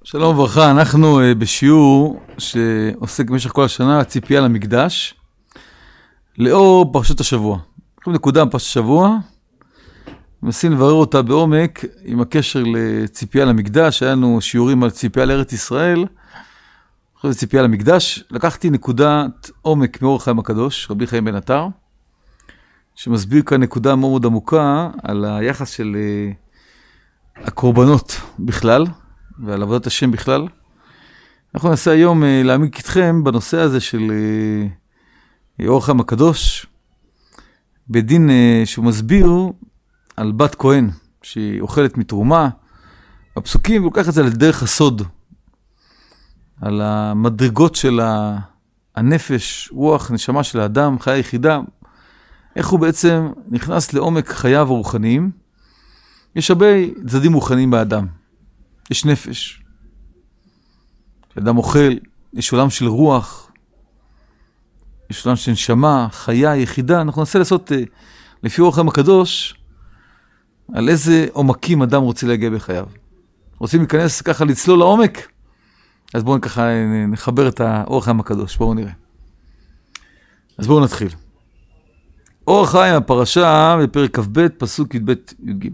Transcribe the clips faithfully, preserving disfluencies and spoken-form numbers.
שלום וברכה, אנחנו בשיעור שעוסק במשך כל השנה, הציפייה למקדש, לאור פרשת השבוע. אנחנו נקודה בפרשת השבוע, מנסים לברר אותה בעומק עם הקשר לציפייה למקדש. היה לנו שיעורים על ציפייה לארץ ישראל, אחרי זה ציפייה למקדש. לקחתי נקודת עומק מאור החיים הקדוש, רבי חיים בן עטר, שמסביר כאן נקודה מאוד מאוד עמוקה על היחס של הקורבנות בכלל, ועל עבודת השם בכלל. אנחנו ננסה היום להעמיק איתכם בנושא הזה של אור החיים הקדוש, בדין שהוא מסביר על בת כהן שהיא אוכלת מתרומה. הפסוקים, הוא לוקח את זה לדרך הסוד, על המדרגות של הנפש, רוח, נשמה של האדם, חיה יחידה, איך הוא בעצם נכנס לעומק חייו הרוחניים. יש הרבה צדדים רוחניים באדם. יש נפש, אדם אוכל, יש עולם של רוח, יש עולם של נשמה, חיה, יחידה. אנחנו ננסה לעשות לפי אור החיים הקדוש על איזה עומקים אדם רוצה להגיע בחייו. רוצים להיכנס ככה לצלול לעומק? אז בואו ככה נחבר את האור החיים הקדוש, בואו נראה. אז בואו נתחיל. אור החיים, הפרשה בפרק כ"ב, פסוק י"ב י"ג.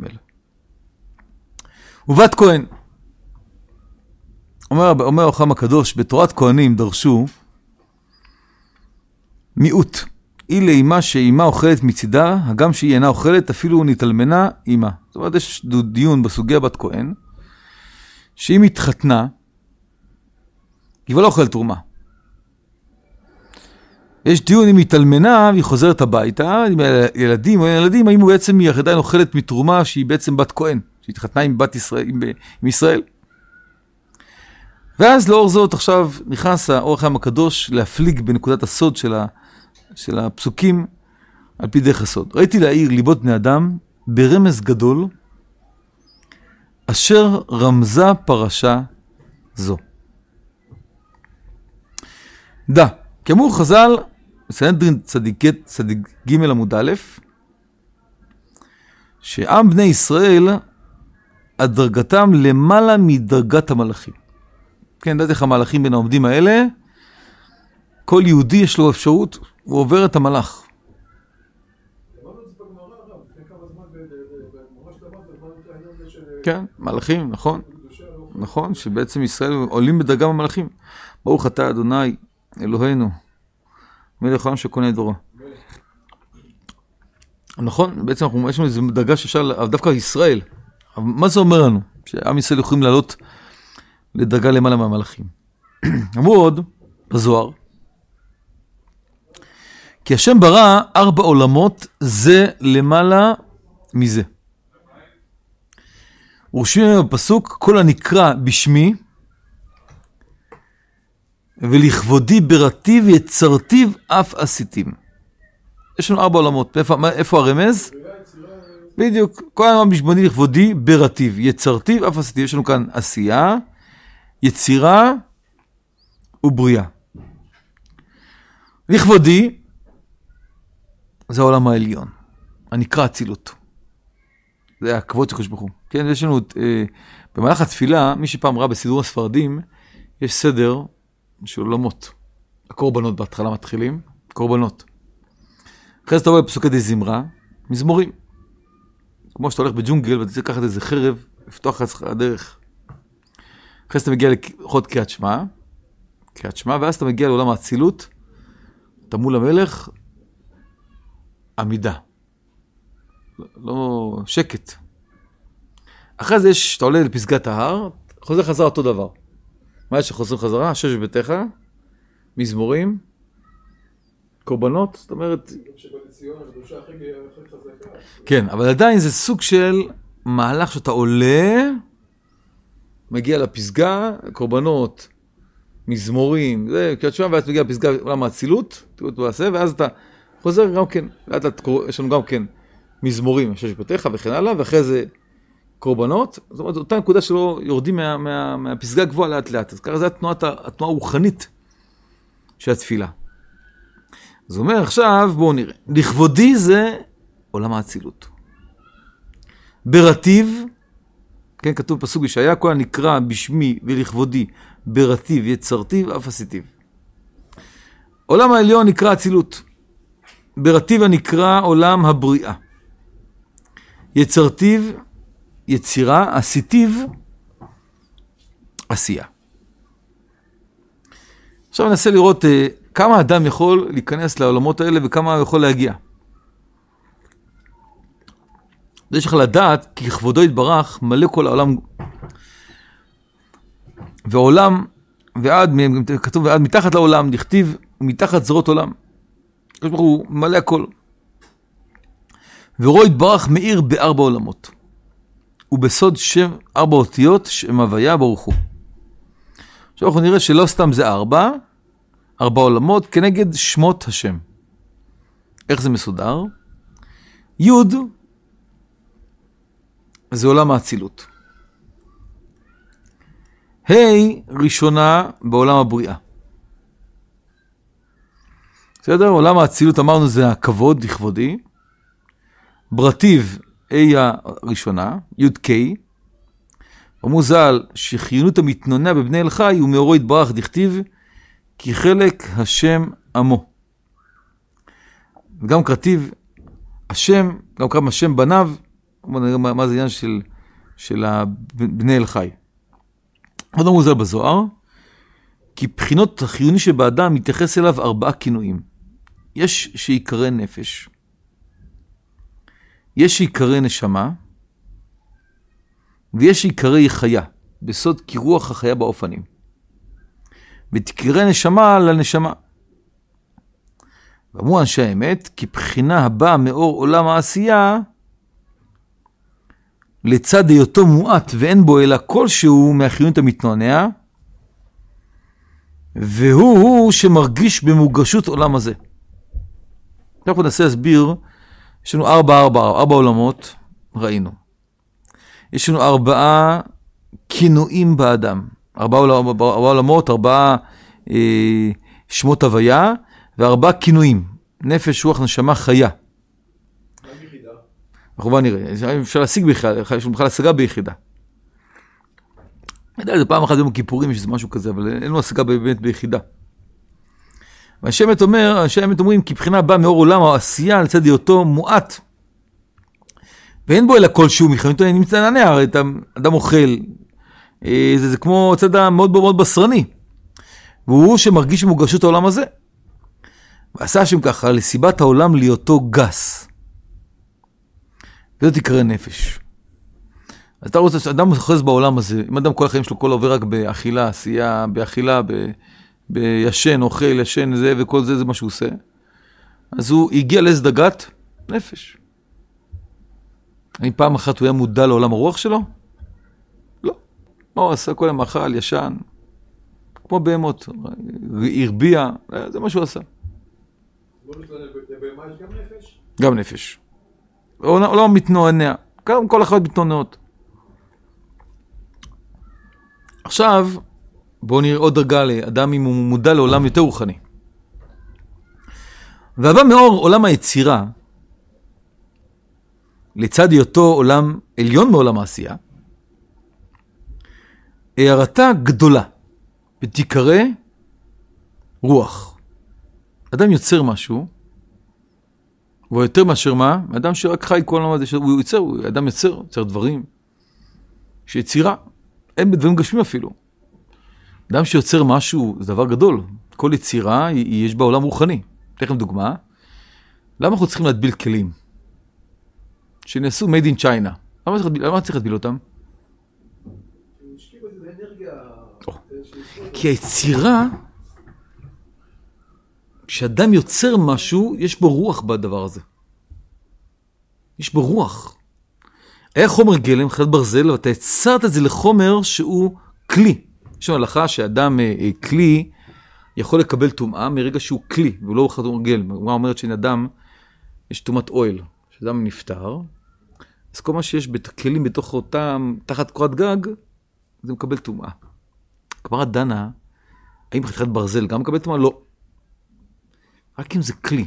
ובת כהן, אומר, אומר אור החיים הקדוש, בתורת כהנים דרשו מיעוט. היא לאימה שאימה אוכלת מצידה, הגם שהיא אינה אוכלת, אפילו נתלמנה אימה. זאת אומרת, יש דיון בסוגיה בת כהן, שהיא מתחתנה, היא לא אוכלת תרומה. יש דיון אם היא תלמנה והיא חוזרת הביתה, עם ילדים או ילדים, האם הוא בעצם היא עדיין אוכלת מתרומה שהיא בעצם בת כהן, שהיא התחתנה עם בת ישראל, עם, עם ישראל. ואז לאור זאת עכשיו נכנס האור החיים הקדוש להפליג בנקודת הסוד של, ה, של הפסוקים על פי דרך הסוד. ראיתי להעיר ליבות בני אדם ברמז גדול, אשר רמזה פרשה זו. דע, כאמור חז"ל, בסנהדרין צדיק ג' עמוד א', שעם בני ישראל, הדרגתם למעלה מדרגת המלאכים. כן, דעת איך המלאכים בין העומדים האלה, כל יהודי יש לו אפשרות, הוא עובר את המלאך. כן, מלאכים, נכון. נכון, שבעצם ישראל עולים בדרגה במלאכים. ברוך אתה אדוני אלוהינו, מלך העולם שקונה דורו. נכון, בעצם אנחנו יש לנו איזו דרגה שאפשר, דווקא ישראל. מה זה אומר לנו? שעם ישראל יכולים לעלות לדרגה למעלה מהמלאכים. אמרו עוד בזוהר, כי השם ברא ארבע עולמות זה למעלה מזה. ורושמים בפסוק, כל הנקרא בשמי, ולכבודי ברטיב יצרתיו אף עשיתים. יש לנו ארבע עולמות. איפה, איפה הרמז? בדיוק. כל הנקרא בשמי לכבודי ברטיב יצרתיו אף עשיתים. יש לנו כאן עשייה, יצירה ובריאה. לכבודי זה העולם העליון, הנקרא אצילות. זה הכבוד של הקדוש ברוך הוא. כן, יש לנו אה, במהלך התפילה, מי שפעם ראה בסידור הספרדים, יש סדר של עולמות. הקורבנות בהתחלה מתחילים, קורבנות. אחרי זה אתה רואה בפסוקי די זמרה, מזמורים. כמו שאתה הולך בג'ונגל ואתה צריך לקחת איזה חרב, לפתוח לך הדרך. אחרי זה אתה מגיע לחוד קריאת שמע, קריאת שמע, ואז אתה מגיע לעולם האצילות, אתה מול המלך, עמידה. לא, לא שקט. אחרי זה יש, אתה עולה לפסגת ההר, חוזר חזרה אותו דבר. מה יש שחוזרים חזרה? שש ביתך, מזמורים, קורבנות, זאת אומרת... כן, אבל עדיין זה סוג של מהלך שאתה עולה, מגיע לפסגה, קורבנות, מזמורים, זה קריאת שמע, ואז מגיע לפסגה עולם האצילות, ואז אתה חוזר גם כן, יש לנו גם כן מזמורים, שש ביתך וכן הלאה, ואחרי זה קורבנות, זאת אומרת, אותה נקודה שלא יורדים מה, מה, מהפסגה הגבוהה לאט לאט. אז ככה זה התנועה, התנועה הרוחנית של התפילה. אז הוא אומר עכשיו, בואו נראה. לכבודי זה עולם האצילות. ברטיב, כן, כתוב פסוק בישעיה, כל הנקרא בשמי ולכבודי, ברטיב, יצרתיו, אף עשיתיו. עולם העליון נקרא אצילות. ברטיב הנקרא עולם הבריאה. יצרתיו, יצירה, עשיתיו, עשייה. עכשיו ננסה לראות uh, כמה אדם יכול להיכנס לעולמות האלה וכמה הוא יכול להגיע. יש לך לדעת כי כבודו יתברך מלא כל העולם, ועולם ועד, כתוב ועד מתחת לעולם, נכתיב ומתחת זרות עולם. הוא מלא הכל. ורוא יתברך מאיר בארבע עולמות. ובסוד שם ארבע אותיות שם הוויה ברוך הוא. עכשיו אנחנו נראה שלא סתם זה ארבע, ארבע עולמות כנגד שמות השם. איך זה מסודר? יוד זה עולם האצילות. היי ראשונה בעולם הבריאה. בסדר? עולם האצילות אמרנו זה הכבוד לכבודי. ברטיב היי הראשונה, יוד קי. ומוזל שחיינות המתנונע בבני אל חי ומאורו יתברך דכתיב כי חלק השם עמו. וגם כתיב השם, גם כמה השם בניו, מה, מה זה עניין של, של בני אל חי. עוד המוזל בזוהר, כי בחינות החיוני שבאדם מתייחס אליו ארבעה כינויים. יש שיקרא נפש, יש שיקרא נשמה, ויש שיקרא חיה, בסוד כי רוח החיה באופנים. ותקרא נשמה לנשמה. ואמרו אנשי האמת, כי בחינה הבאה מאור עולם העשייה, לצד היותו מועט ואין בו אלא כלשהו מהחיונות המתנועע, והוא הוא שמרגיש במורגשות עולם הזה. אנחנו ננסה להסביר, יש לנו ארבע, ארבע, ארבע עולמות, ראינו. יש לנו ארבעה כינויים באדם. ארבעה עולמות, ארבעה אה, שמות הוויה, וארבעה כינויים. נפש, רוח, נשמה, חיה. מה ביחידה? אנחנו בוא נראה. אפשר להשיג ביחידה, יש לנו בכלל השגה ביחידה. אני יודע, זה פעם אחת ביום הכיפורים, יש איזה משהו כזה, אבל אין לנו השגה באמת ביחידה. והשם אמת אומר, השם אמת אומרים, כי בחינה באה מאור עולם העשייה, לצד היותו מועט. ואין בו אלא כלשהו מחיונותו, אני נמצא נענע, הרי אתה אדם אוכל, זה, זה כמו צד מאוד מאוד בשרני, והוא שמרגיש מורגשות העולם הזה. ועשה השם ככה, לסיבת העולם להיותו גס. וזאת תקרא נפש. אז אתה רוצה שאדם מחז בעולם הזה, אם אדם כל החיים שלו, כל עובר רק באכילה, עשייה, באכילה, ב, בישן, אוכל, ישן, זה וכל זה, זה מה שהוא עושה. אז הוא הגיע לאיזה דרגת נפש. האם פעם אחת הוא היה מודע לעולם הרוח שלו? לא. מה הוא עשה? כל המאכל, ישן, כמו בהמות, הרביע, זה מה שהוא עשה. לבהמה יש גם נפש? גם נפש. עולם מתנועע, גם כל החיות מתנועעות. עכשיו, בואו נראה עוד דרגה לאדם אם הוא מודע לעולם יותר רוחני. והבא מאור עולם היצירה, לצד היותו עולם עליון מעולם העשייה, הערתה גדולה, ותיקרא רוח. אדם יוצר משהו, והוא יותר מאשר מה? אדם שרק חי כל העולם הזה, הוא יוצר, הוא אדם יוצר, יוצר דברים, שיצירה, אין בדברים גשמים אפילו. אדם שיוצר משהו, זה דבר גדול. כל יצירה, יש בה עולם רוחני. תכף דוגמה, למה אנחנו צריכים להדביל כלים? שנעשו made in China. למה צריך, למה צריך להדביל אותם? כי היצירה, כשאדם יוצר משהו, יש בו רוח בדבר הזה. יש בו רוח. היה חומר גלם, חלת ברזל, ואתה יצרת את זה לחומר שהוא כלי. יש לנו הלכה שאדם אה, כלי יכול לקבל טומאה מרגע שהוא כלי, והוא לא חומר גלם. הוא אומרת שאין אדם, יש טומאת אוהל. כשאדם נפטר, אז כל מה שיש בכלים בתוך אותם, תחת קורת גג, זה מקבל טומאה. כבר דנה, האם חתיכת ברזל גם מקבל טומאה? לא. רק אם זה כלי.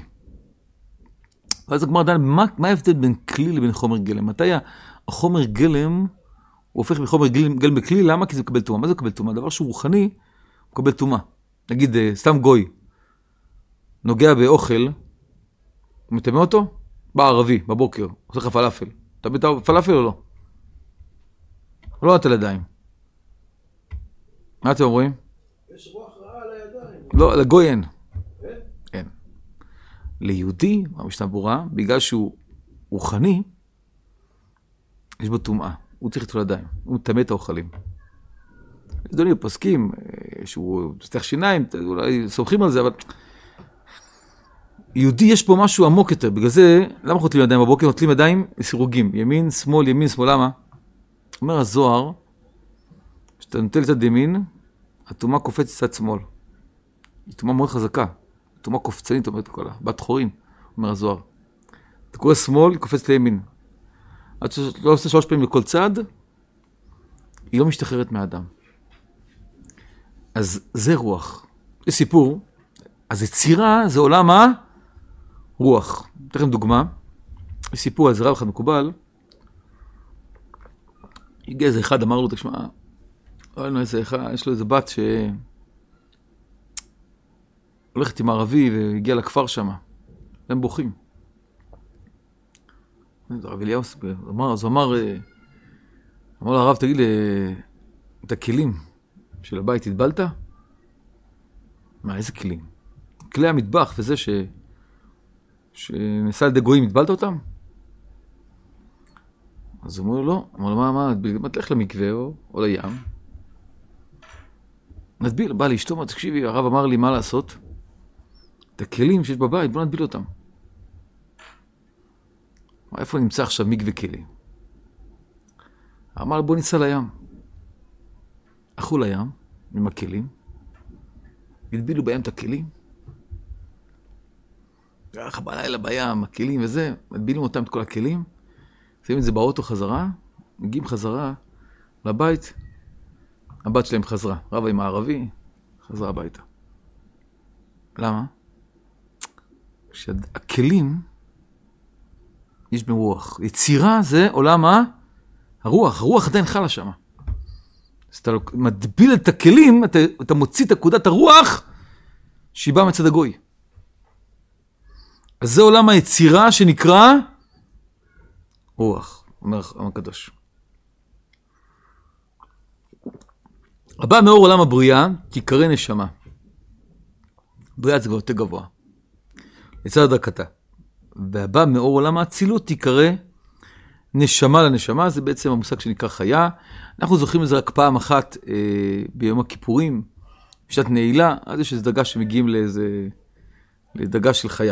ואז הגמרא דנה, מה, מה ההבדל בין כלי לבין חומר גלם? מתי החומר גלם הוא הופך מחומר גל, גל בכלי, למה? כי זה מקבל תומה. מה זה מקבל תומה? דבר שהוא רוחני, הוא מקבל תומה. נגיד, סתם גוי, נוגע באוכל, הוא מטמא אותו? בא ערבי, בבוקר, עושה לך פלאפל. אתה מטמא פלאפל או לא? הוא לא נטל ידיים. מה אתם אומרים? יש רוח רעה על הידיים. לא, לגוי אין. אין? אין. ליהודי, המשנה ברורה, בגלל שהוא רוחני, יש בו טומאה. הוא צריך לטול ידיים. הוא מטמא את האוכלים. אדוני, פוסקים שהוא פותח שיניים, אולי סומכים על זה, אבל יהודי יש פה משהו עמוק יותר. בגלל זה, למה חותלים ידיים בבוקר? חותלים ידיים לסירוגים. ימין, שמאל, ימין, שמאל, למה? אומר הזוהר, כשאתה נוטל צד ימין, הטומאה קופצת צד שמאל. היא טומאה מאוד חזקה. טומאה קופצנית, אומרת כל בת חורין, אומר הזוהר. אתה קורא שמאל, היא קופצת לימין. עד שלא עושה שלוש פעמים לכל צד, היא לא משתחררת מהאדם. אז זה רוח. זה סיפור. אז יצירה זה עולם הרוח. אתן לכם דוגמה. יש סיפור על זה רב אחד מקובל. הגיע איזה אחד, אמר לו, תשמע, איזה אחד, יש לו איזה בת ש... הולכת עם ערבי והגיע לכפר שם. הם בוכים. הרב אליהו אמר, אז הוא אמר, אמר לו הרב, תגיד לי, את הכלים של הבית התבלת? מה, איזה כלים? כלי המטבח וזה ש... שנסע על ידי גויים, התבלת אותם? אז הוא אומר לו, לא. אמר לו, מה, מה, מה, תלך למקווה או, או לים? נדביל, בא לאשתו, אמר, תקשיבי, הרב אמר לי מה לעשות? את הכלים שיש בבית, בוא נדביל אותם. איפה נמצא עכשיו מקווה כלים? אמר, בוא ניסע לים. הלכו לים, עם הכלים, הדבילו בים את הכלים. ככה בלילה בים, הכלים וזה, הדבילים אותם את כל הכלים, שמים את זה באוטו חזרה, מגיעים חזרה לבית, הבת שלהם חזרה, רבה עם הערבי, חזרה הביתה. למה? כשהכלים, יש בהם רוח. יצירה זה עולם הרוח, הרוח עדיין חלה שם. אז אתה מדביל את הכלים, אתה, אתה מוציא את נקודת הרוח, שהיא באה מצד הגוי. אז זה עולם היצירה שנקרא רוח, אומר הקדוש. הבא מאור עולם הבריאה, תיקרא נשמה. בריאה זה כבר יותר גבוה. יצא הדרכתה. והבא מאור עולם האצילות, תיקרא נשמה לנשמה, זה בעצם המושג שנקרא חיה. אנחנו זוכרים את זה רק פעם אחת אה, ביום הכיפורים, בשעת נעילה, אז יש איזו דרגה שמגיעים לאיזה, לדרגה של חיה.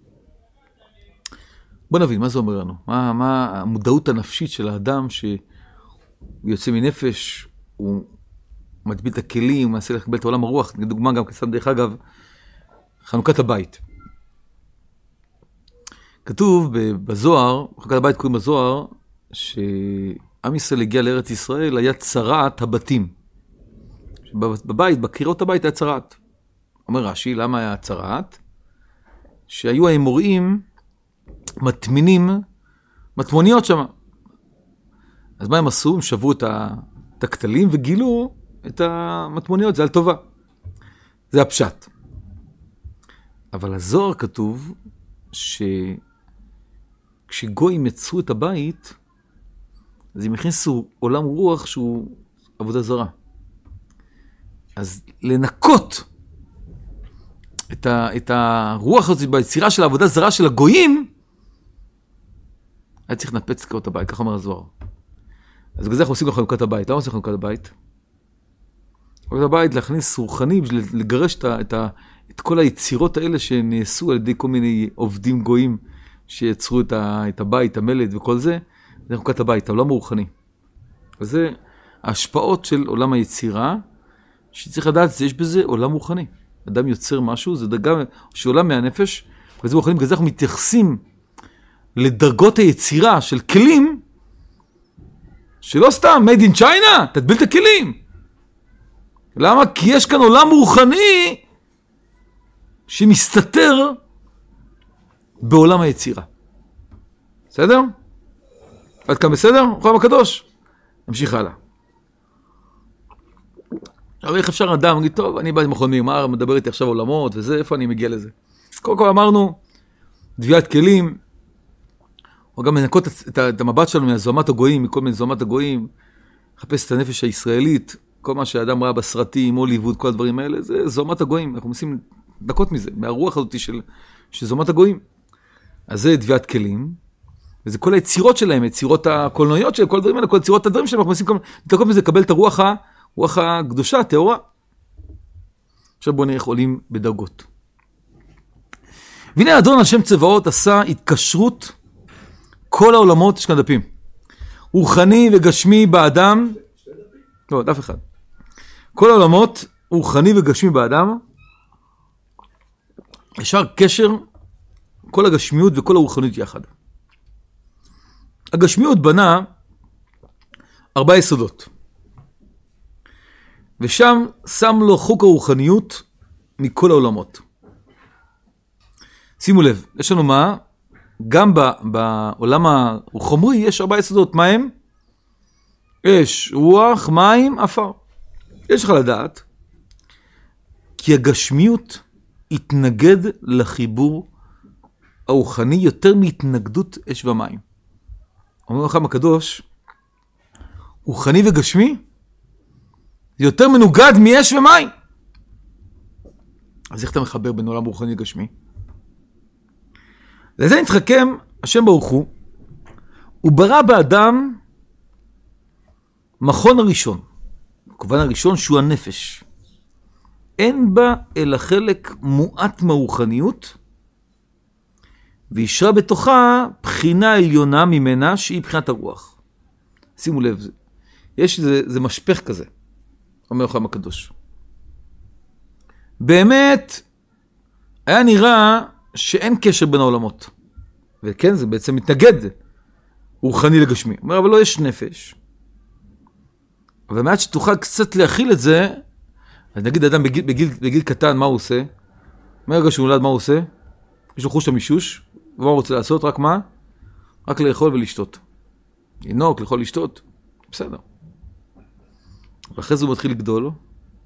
בוא נבין, מה זה אומר לנו? מה, מה המודעות הנפשית של האדם שהוא יוצא מנפש, הוא מטביל את הכלים, הוא מנסה לקבל את עולם הרוח, דוגמה גם כסתם דרך אגב, חנוכת הבית. כתוב בזוהר, חנוכת הבית קוראים בזוהר, שעם ישראל הגיע לארץ ישראל, היה צרעת הבתים. בבית, בקירות הבית היה צרעת. אומר רש"י, למה היה צרעת? שהיו האמוראים מטמינים, מטמוניות שם. אז מה הם עשו? הם שבו את הכתלים וגילו את המטמוניות, זה על טובה. זה הפשט. אבל הזוהר כתוב שכשגויים יצרו את הבית, אז הם הכניסו עולם רוח שהוא עבודה זרה. אז לנקות את, ה, את הרוח הזאת ביצירה של העבודה זרה של הגויים, היה צריך לנפץ את הבית, כך אומר הזוהר. אז בגלל זה אנחנו עושים גם חנוכת הבית. למה עושים חנוכת הבית? חנוכת הבית להכניס רוחני, בשביל לגרש את, ה, את, ה, את כל היצירות האלה שנעשו על ידי כל מיני עובדים גויים, שיצרו את, ה, את הבית, המלד וכל זה, זה חנוכת הבית, העולם הרוחני. וזה ההשפעות של עולם היצירה, שצריך לדעת שיש בזה עולם רוחני. אדם יוצר משהו, זה דרגה שעולה מהנפש, וזה רוחני, בגלל זה אנחנו מתייחסים לדרגות היצירה של כלים, שלא סתם, made in China, תדביל את הכלים. למה? כי יש כאן עולם רוחני, שמסתתר בעולם היצירה. בסדר? עד כאן בסדר? רוחם הקדוש. נמשיך הלאה. עכשיו איך אפשר אדם, נגיד, טוב, אני בא עם מכון מימר, מדבר איתי עכשיו עולמות וזה, איפה אני מגיע לזה? קודם כל אמרנו, דביית כלים, או גם לנקות את, את המבט שלנו מהזוהמת הגויים, מכל מיני זוהמת הגויים, לחפש את הנפש הישראלית, כל מה שהאדם ראה בסרטים, הוליווד, כל הדברים האלה, זה זוהמת הגויים, אנחנו מנסים לנקות מזה, מהרוח הזאת של, של זוהמת הגויים. אז זה דביית כלים, וזה כל היצירות שלהם, יצירות הקולנועיות שלהם, כל הדברים האלה, כל יצירות הדברים שלהם, אנחנו מנסים לנקות מזה, לקבל את הרוח, הרוח הקדושה, הטהורה. עכשיו בואו נראה איך עולים בדרגות. והנה אדון השם צבאות עשה התקשרות כל העולמות, יש כאן דפים, רוחני וגשמי באדם, לא, דף אחד. כל העולמות, רוחני וגשמי באדם, ישר קשר, כל הגשמיות וכל הרוחניות יחד. הגשמיות בנה ארבעה יסודות. ושם שם לו חוק הרוחניות מכל העולמות. שימו לב, יש לנו מה? גם בעולם החומרי יש ארבעה יסודות. מה הם? אש, רוח, מים, עפר. יש לך לדעת, כי הגשמיות התנגד לחיבור הרוחני יותר מהתנגדות אש ומים. אומר לכם הקדוש, רוחני וגשמי, זה יותר מנוגד מאש ומים. אז איך אתה מחבר בין עולם רוחני וגשמי? לזה נתחכם, השם ברוך הוא, הוא ברא באדם מכון הראשון, כמובן הראשון שהוא הנפש. אין בה אלא חלק מועט מהרוחניות, וישרה בתוכה בחינה עליונה ממנה שהיא בחינת הרוח. שימו לב, יש זה, זה משפך כזה, אומר לכם הקדוש. באמת, היה נראה שאין קשר בין העולמות. וכן, זה בעצם מתנגד רוחני לגשמי. אומר, אבל לא יש נפש. אבל מעט שתוכל קצת להכיל את זה, אז נגיד אדם בגיל, בגיל, בגיל קטן, מה הוא עושה? מהרגע שהוא נולד, מה הוא עושה? יש לו חוש המישוש, ומה הוא רוצה לעשות? רק מה? רק לאכול ולשתות. לנוק, לאכול, לשתות. בסדר. ואחרי זה הוא מתחיל לגדול, הוא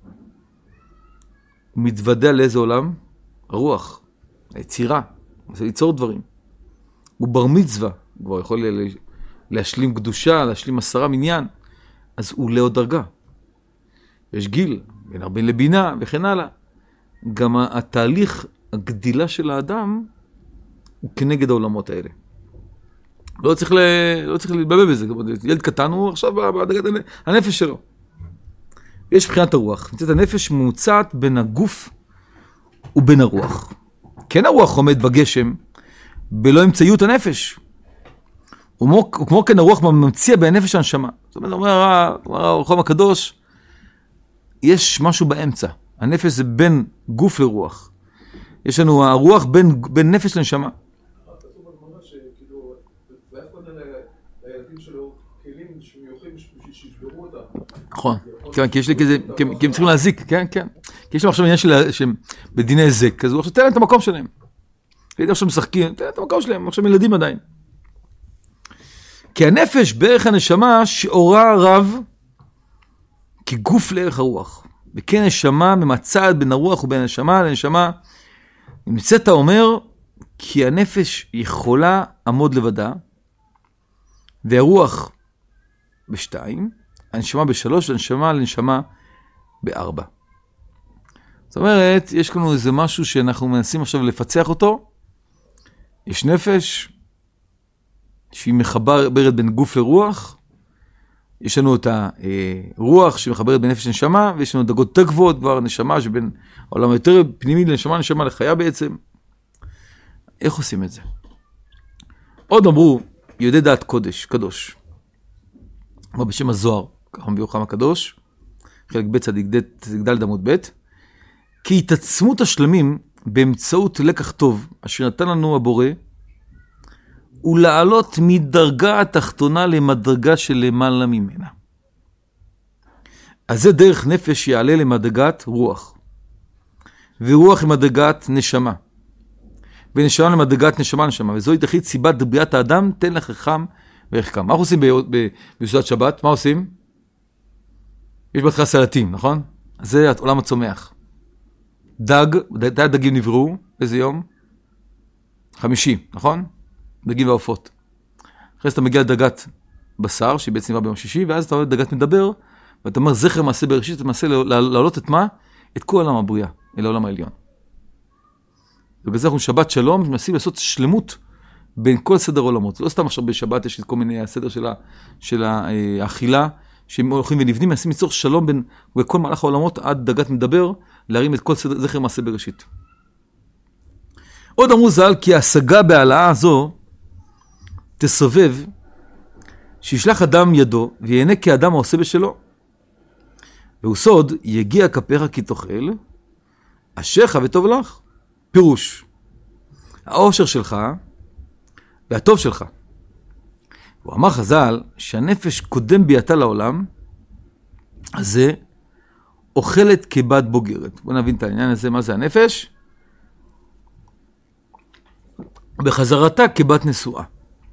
מתוודע לאיזה עולם? הרוח, היצירה, הוא רוצה ליצור דברים. הוא בר מצווה, הוא כבר יכול להשלים קדושה, להשלים עשרה מניין, אז הוא עולה עוד דרגה. יש גיל, בין הרבה לבינה וכן הלאה. גם התהליך, הגדילה של האדם, הוא כנגד העולמות האלה. לא צריך, ל... לא צריך להתבלבל בזה. ילד קטן הוא עכשיו בדרגת הנפש שלו. יש בחינת הרוח. נמצאת הנפש מוצעת בין הגוף ובין הרוח. כן הרוח עומד בגשם, בלא אמצעיות הנפש. וכמו, וכמו כן הרוח ממציא בין הנפש הנשמה. זאת אומרת, אומר הרחום הקדוש, יש משהו באמצע. הנפש זה בין גוף לרוח. יש לנו הרוח בין, בין נפש לנשמה. כתוב בגמרא שכאילו, ואף אחד לילדים שלו כלים שמיוחים שישברו אותם. נכון, כן, כי יש לי כזה, כי הם צריכים להזיק, כן, כן. כי יש להם עכשיו עניין שהם בדיני הזק, אז הוא עכשיו תן להם את המקום שלהם. ילדים עכשיו משחקים, תן להם את המקום שלהם, עכשיו ילדים עדיין. כי הנפש בערך הנשמה שאורה רב כגוף לערך הרוח. וכן נשמה ממצאת בין הרוח ובין הנשמה לנשמה. נמצאת אומר, כי הנפש יכולה עמוד לבדה, והרוח בשתיים, הנשמה בשלוש, והנשמה לנשמה בארבע. זאת אומרת, יש לנו איזה משהו שאנחנו מנסים עכשיו לפצח אותו. יש נפש שהיא מחברת בין גוף לרוח. יש לנו את הרוח שמחברת בין נפש לנשמה, ויש לנו דרגות יותר גבוהות כבר, נשמה שבין העולם היותר פנימי לנשמה, נשמה לחיה בעצם. איך עושים את זה? עוד אמרו, יודעי דעת קודש, קדוש. כמו בשם הזוהר, ככה מביא חכם הקדוש, חלק ב' צדיק ד' עמוד ב', כי התעצמות השלמים באמצעות לקח טוב, אשר נתן לנו הבורא, ולעלות מדרגה התחתונה למדרגה של למעלה ממנה. אז זה דרך נפש יעלה למדרגת רוח, ורוח למדרגת נשמה, ונשמה למדרגת נשמה נשמה, וזוהי תכלית סיבת בריאת האדם, תן לחכם בערך כמה. מה אנחנו עושים בסעודת שבת? מה עושים? יש בהתחלה סלטים, נכון? זה עולם הצומח. דג, די דגים נבראו, איזה יום? חמישי, נכון? דגים ועופות. אחרי זה אתה מגיע לדגת בשר, שהיא בעצם נברא ביום שישי, ואז אתה רואה דגת מדבר, ואתה אומר, זכר מעשה בראשית, אתה מנסה להעלות את מה? את כל עולם הבריאה, אל העולם העליון. ובגלל זה אנחנו שבת שלום, מנסים לעשות שלמות בין כל סדר עולמות. לא סתם עכשיו בשבת יש את כל מיני הסדר של, ה, של האכילה, שהם הולכים ונבנים, מנסים ליצור שלום בין כל מהלך העולמות עד דגת מדבר, להרים את כל סדר, זכר מעשה בראשית. עוד אמרו ז"ל, כי ההשגה בהעלאה הזו תסובב, שישלח אדם ידו, ויהנה כאדם העושה בשלו. והוא סוד, יגיע כפיך כי תאכל, אשריך וטוב לך. פירוש, האושר שלך והטוב שלך. הוא אמר חז"ל שהנפש קודם ביאתה לעולם, אז זה אוכלת כבת בוגרת. בואו נבין את העניין הזה, מה זה הנפש? בחזרתה כבת נשואה.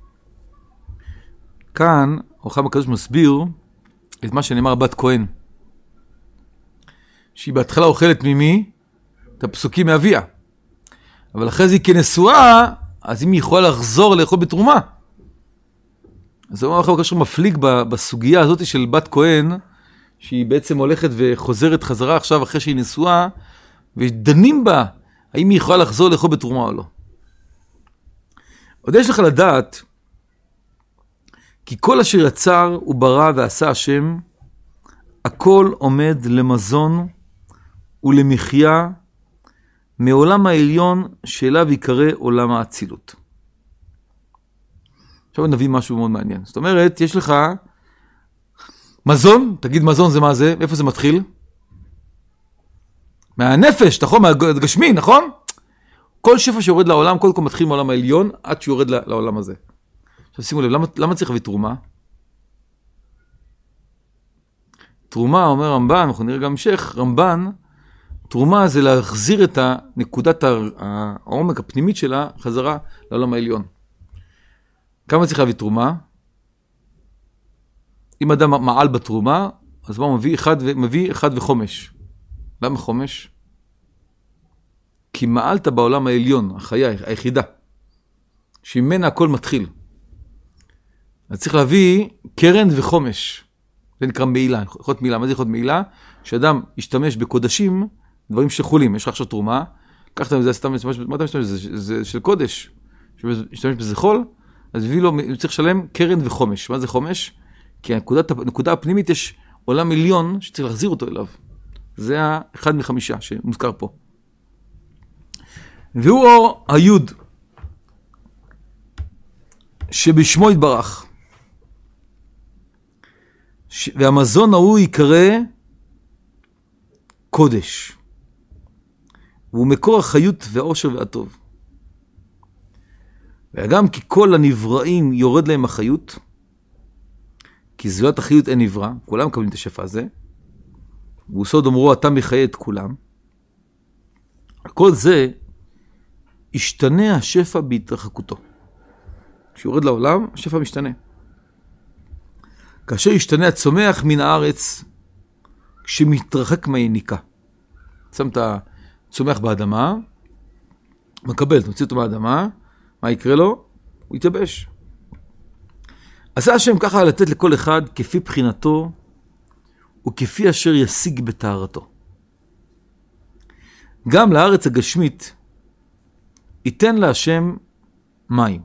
כאן, אורחם הקדוש מסביר את מה שנאמר בת כהן. שהיא בהתחלה אוכלת ממי? את הפסוקים מאביה. אבל אחרי זה היא כנשואה, אז אם היא יכולה לחזור לאכול בתרומה. אז זה אומר אורחם הקדוש מפליג בסוגיה הזאת של בת כהן, שהיא בעצם הולכת וחוזרת חזרה עכשיו אחרי שהיא נשואה, ודנים בה, האם היא יכולה לחזור לאכול בתרומה או לא. עוד יש לך לדעת, כי כל אשר יצר וברא ועשה השם, הכל עומד למזון ולמחיה מעולם העליון שאליו יקרא עולם האצילות. עכשיו נביא משהו מאוד מעניין. זאת אומרת, יש לך מזון, תגיד מזון זה מה זה? איפה זה מתחיל? מהנפש, נכון? מהגשמי, נכון? כל שפע שיורד לעולם, קודם כל מתחיל מעולם העליון, עד שיורד לעולם הזה. עכשיו שימו לב, למה, למה צריך להביא תרומה? תרומה, אומר רמב"ן, אנחנו נראה גם המשך, רמב"ן, תרומה זה להחזיר את נקודת העומק הפנימית שלה חזרה לעולם העליון. כמה צריך להביא תרומה? אם אדם מעל בתרומה, אז מה הוא מביא? אחד, מביא אחד וחומש. למה חומש? כי מעלת בעולם העליון, החיה, היחידה, שממנה הכל מתחיל. אז צריך להביא קרן וחומש. זה נקרא מעילה, יכול להיות מעילה. מה זה יכול להיות מעילה? שאדם ישתמש בקודשים, דברים שחולים. יש לך עכשיו תרומה, קחת מזה, סתם, מה אתה משתמש בזה? זה של קודש. ישתמש בזה חול, אז הביא לו, הוא צריך לשלם קרן וחומש. מה זה חומש? כי הנקודת, הנקודה הפנימית יש עולם עליון שצריך להחזיר אותו אליו. זה האחד מחמישה שמוזכר פה. והוא אור היוד שבשמו יתברך. ש... והמזון ההוא יקרא קודש. והוא מקור החיות והאושר והטוב. וגם כי כל הנבראים יורד להם החיות, כי זולת החיות אין נברא, כולם מקבלים את השפע הזה, והוא סוד אמרו, אתה מחיה את כולם. כל זה, ישתנה השפע בהתרחקותו. כשיורד לעולם, השפע משתנה. כאשר ישתנה הצומח מן הארץ, כשמתרחק מהיניקה. שם את הצומח באדמה, מקבל, תוציא אותו מהאדמה, מה יקרה לו? הוא יתייבש. עשה השם ככה לתת לכל אחד כפי בחינתו, וכפי אשר ישיג בתארתו. גם לארץ הגשמית, ייתן לה השם מים.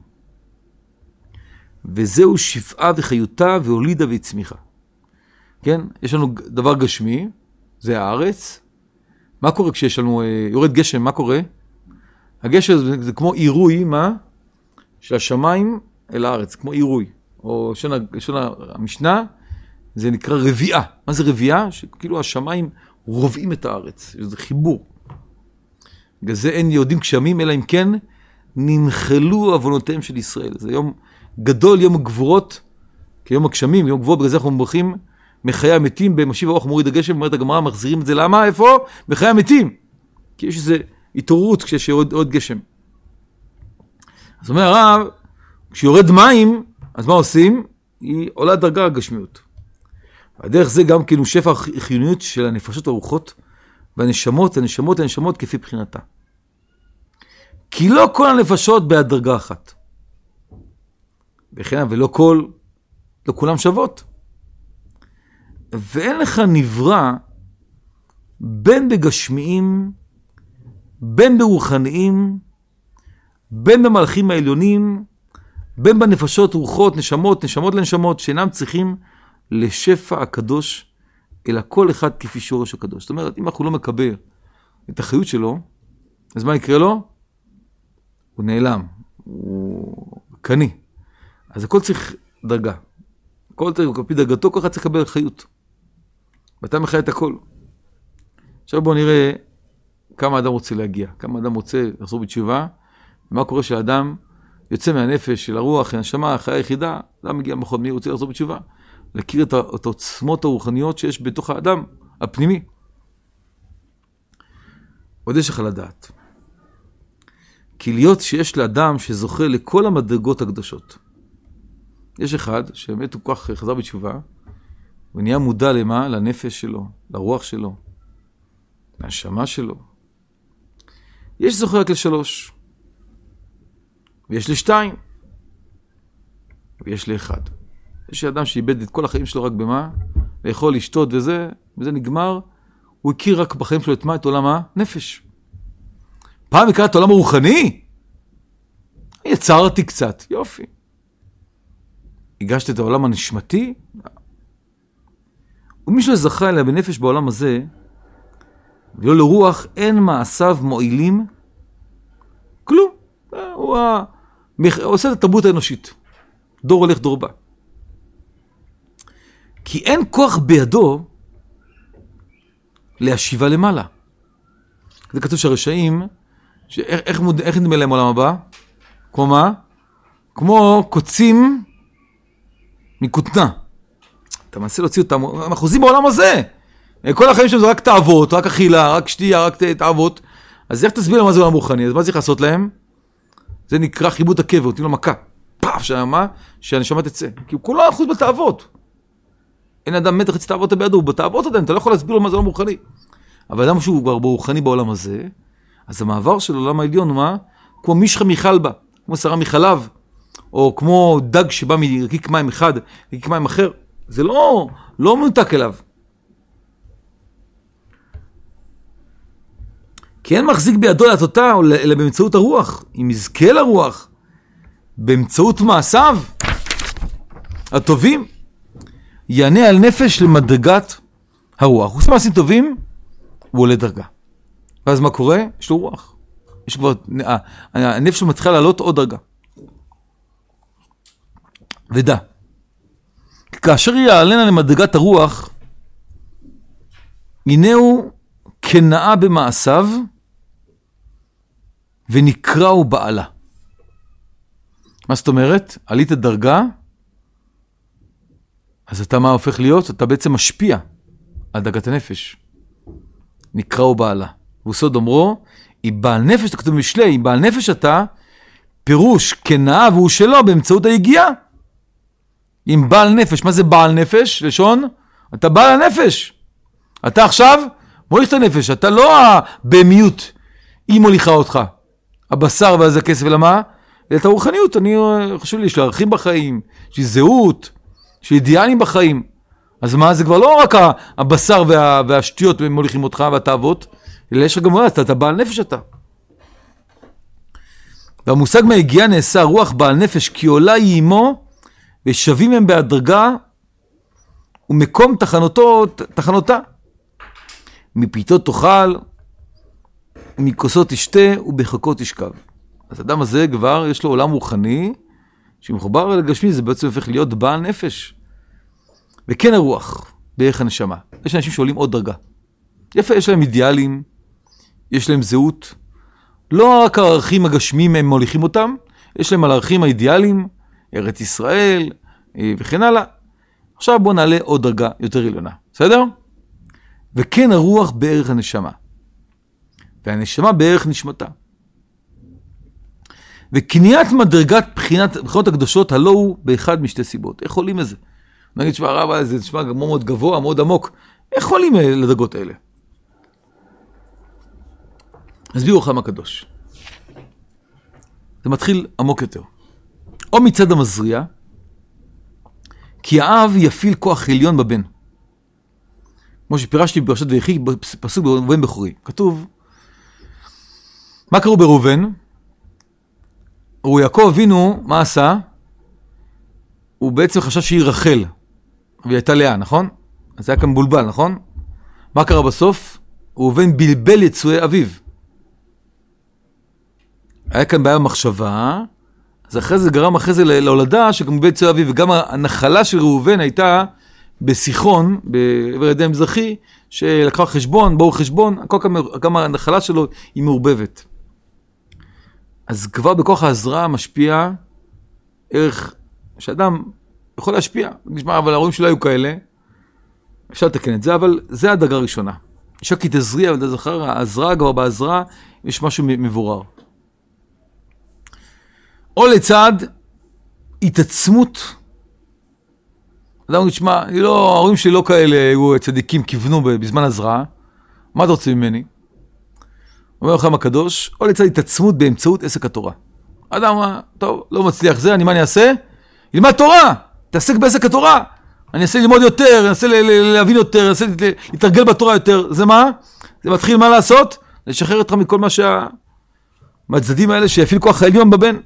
וזהו שפעה וחיותה והולידה והצמיחה. כן? יש לנו דבר גשמי, זה הארץ. מה קורה כשיש לנו, יורד גשם, מה קורה? הגשם זה, זה כמו עירוי, מה? של השמיים אל הארץ, כמו עירוי. או לשון המשנה, זה נקרא רביעה. מה זה רביעה? שכאילו השמיים רובעים את הארץ. זה חיבור. בגלל זה אין יהודים גשמים, אלא אם כן ננחלו עוונותיהם של ישראל. זה יום גדול, יום הגבורות, כיום הגשמים, יום גבורות, בגלל זה אנחנו מברכים מחיי המתים, במשיב הרוח מוריד הגשם, אומרת הגמרא, מחזירים את זה. למה? איפה? מחיי המתים. כי יש איזו התעוררות כשיש עוד גשם. אז אומר הרב, כשיורד מים, אז מה עושים? היא עולה דרגה הגשמיות. הדרך זה גם כאילו שפע החיוניות של הנפשות הרוחות, והנשמות, הנשמות, הנשמות כפי בחינתה. כי לא כל הנפשות בהדרגה אחת. וכן, ולא כל, לא כולם שוות. ואין לך נברא בין בגשמיים, בין ברוחניים, בין במלאכים העליונים, בין בנפשות רוחות, נשמות, נשמות לנשמות, שאינם צריכים לשפע הקדוש, אלא כל אחד כפי שורש הקדוש. זאת אומרת, אם אנחנו לא מקבל את החיות שלו, אז מה יקרה לו? הוא נעלם, הוא קני. אז הכל צריך דרגה. כל פי דרגתו, כל אחד צריך לקבל חיות. ואתה מחיה את הכל. עכשיו בואו נראה כמה אדם רוצה להגיע, כמה אדם רוצה לחזור בתשובה, ומה קורה שהאדם יוצא מהנפש של הרוח, הנשמה, החיה היחידה, אדם מגיע למחוז, מי רוצה לחזור בתשובה? להכיר את, את העוצמות הרוחניות שיש בתוך האדם הפנימי. עוד יש לך לדעת. כי להיות שיש לאדם שזוכה לכל המדרגות הקדושות. יש אחד שבאמת הוא כך חזר בתשובה, ונהיה מודע למה? לנפש שלו, לרוח שלו, להנשמה שלו. יש זוכה רק לשלוש, ויש לשתיים, ויש לאחד. יש אדם שאיבד את כל החיים שלו רק במה? לאכול, לשתות וזה, וזה נגמר. הוא הכיר רק בחיים שלו את מה? את עולם הנפש. פעם הכיר את העולם הרוחני? יצרתי קצת, יופי. הגשת את העולם הנשמתי? ומי שלא זכה אליה בנפש בעולם הזה, ולא לרוח, אין מעשיו מועילים, כלום. הוא עושה את התרבות האנושית. דור הולך דור בא. כי אין כוח בידו להשיבה למעלה. זה כתוב שהרשעים, שאיך, איך, איך נדמה להם עולם הבא? כמו מה? כמו קוצים מכותנה. אתה מנסה להוציא אותם, הם אחוזים בעולם הזה. כל החיים שלהם זה רק תאוות, רק אכילה, רק שתייה, רק תאוות. אז איך תסביר להם מה זה עולם רוחני? אז מה צריך לעשות להם? זה נקרא חיבוד הקבר, נותנים לו מכה. פאף, שמה? שהנשמה תצא. כי הוא כולו אחוז בתאוות. אין אדם מת חצי תאוות בידו, הוא בתאוות עדיין, אתה לא יכול להסביר לו מה זה עולם רוחני. אבל אדם שהוא כבר רוחני בעולם הזה, אז המעבר של עולם העליון הוא מה? כמו מישחה מחלבה, כמו שרה מחלב, או כמו דג שבא מרקיק מים אחד, רקיק מים אחר. זה לא, לא מנותק אליו. כי אין מחזיק בידו להטותה, אלא באמצעות הרוח. אם יזכה לרוח, באמצעות מעשיו הטובים, יענה על נפש למדרגת הרוח. הוא עושה מעשים טובים, הוא עולה דרגה. ואז מה קורה? יש לו רוח. יש כבר, הנפש שלו מתחילה לעלות עוד דרגה. ודע, כאשר יעלנה למדרגת הרוח, הנה הוא כנאה במעשיו, ונקראו בעלה. מה זאת אומרת? עלית דרגה, אז אתה מה הופך להיות? אתה בעצם משפיע על דרגת הנפש. נקראו בעלה. והוא סוד אומרו, היא בעל נפש, אתה כתוב במשלי, היא בעל נפש אתה, פירוש כנאה והוא שלו באמצעות היגיעה. אם בעל נפש, מה זה בעל נפש? לשון, אתה בעל הנפש. אתה עכשיו מוליך את הנפש, אתה לא הבהמיות, היא מוליכה אותך. הבשר והזה כסף ולמה? אלא את הרוחניות, אני חשוב לי, יש לה ערכים בחיים, יש לי זהות, יש לי אידיאלים בחיים. אז מה, זה כבר לא רק הבשר וה, והשטויות מוליכים אותך והתאוות, אלא יש לך גם מולד, אתה, אתה בעל נפש אתה. והמושג מהגיעה נעשה רוח בעל נפש, כי עולה היא עמו, ושווים הם בהדרגה, ומקום תחנותו, תחנותה. מפיתות תאכל, ומכוסות תשתה, ובחכות תשכב. אז האדם הזה כבר יש לו עולם רוחני, שמחובר לגשמי, זה בעצם הופך להיות בעל נפש. וכן הרוח, בערך הנשמה. יש אנשים שעולים עוד דרגה. יפה, יש להם אידיאלים, יש להם זהות. לא רק הערכים הגשמיים הם מוליכים אותם, יש להם על הערכים האידיאליים, ארץ ישראל וכן הלאה. עכשיו בואו נעלה עוד דרגה יותר עליונה. בסדר? וכן הרוח בערך הנשמה. והנשמה בערך נשמתה. וקניית מדרגת בחינת, בחינות הקדושות הלא הוא באחד משתי סיבות. איך עולים לזה? נגיד שמה הרב, זה נשמע מאוד גבוה, מאוד עמוק. איך עולים לדרגות האלה? הסבירו חם הקדוש. זה מתחיל עמוק יותר. או מצד המזריע, כי האב יפיל כוח עליון בבן. כמו שפירשתי בפרשת ויחי, פסוק בראובן בכורי. כתוב, מה קראו בראובן? הוא יעקב אבינו, מה עשה? הוא בעצם חשב שהיא רחל, והיא הייתה לאה, נכון? אז זה היה כאן בולבל, נכון? מה קרה בסוף? ראובן בלבל יצואי אביו. היה כאן בעיה במחשבה, אז אחרי זה גרם אחרי זה להולדה שגם בית יצואי אביו, וגם הנחלה של ראובן הייתה בסיחון, בעבר ידי המזרחי, שלקחה חשבון, באו חשבון, גם הנחלה שלו היא מעורבבת. אז כבר בכוח ההזרעה משפיע ערך שאדם יכול להשפיע. נשמע, אבל ההורים שלו היו כאלה, אפשר לתקן את זה, אבל זה הדרגה הראשונה. אישה כי תזריע ותזכר, ההזרעה כבר בהזרעה, יש משהו מבורר. או לצד התעצמות, אדם נשמע, לא, ההורים שלי לא כאלה, היו צדיקים, כיוונו בזמן הזרעה, מה אתה רוצה ממני? אומר לכם הקדוש, או לצד התעצמות באמצעות עסק התורה. אדם אמר, טוב, לא מצליח זה, אני מה אני אעשה? ילמד תורה, תעסק בעסק התורה. אני אעשה ללמוד יותר, אני אעשה להבין יותר, אני אעשה להתרגל בתורה יותר. זה מה? זה מתחיל מה לעשות? לשחרר אותך מכל מה שה... מהצדדים האלה שיפיל כוח העליון בבן.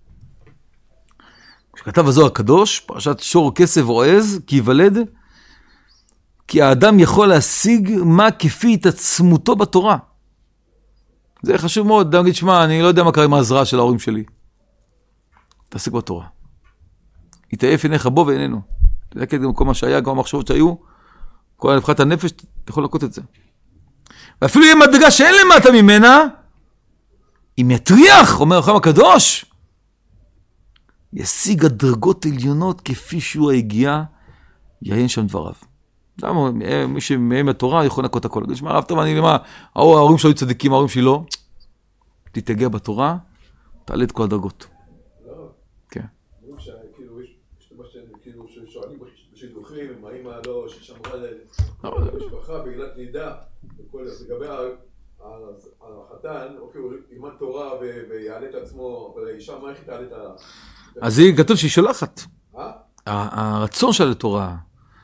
כשכתב הזוהר הקדוש, פרשת שור כסף או עז, כי יוולד, כי האדם יכול להשיג מה כפי התעצמותו בתורה. זה חשוב מאוד, אדם להגיד, שמע, אני לא יודע מה קרה עם ההזרעה של ההורים שלי. תעסק בתורה. יתעייף עיניך בו ועינינו. אתה יודע, גם כל מה שהיה, גם המחשבות שהיו, כל הנבחת הנפש, אתה יכול לקות את זה. ואפילו יהיה מדרגה שאין למטה ממנה, אם יטריח, אומר החם הקדוש, ישיג הדרגות עליונות כפי שהוא היגיעה, יעיין שם דבריו. למה? מי שמהם התורה יכול לקות הכל. תשמע, הרב טוב, אני למה, ההורים שלו היו צדיקים, ההורים שלי לא. תתגע בתורה, תעלה את כל הדרגות. לא. כן. אומרים שכאילו, יש מה שכאילו ששואלים בשידוכים, אם האמא לא ששמרה למשפחה בגלל לידה, לגבי החתן, אוקיי, הוא ילמד תורה ויעלה את עצמו, אבל האישה, מה איך היא תעלה את ה... אז היא כתוב שהיא שולחת. אה? הרצון שלה לתורה,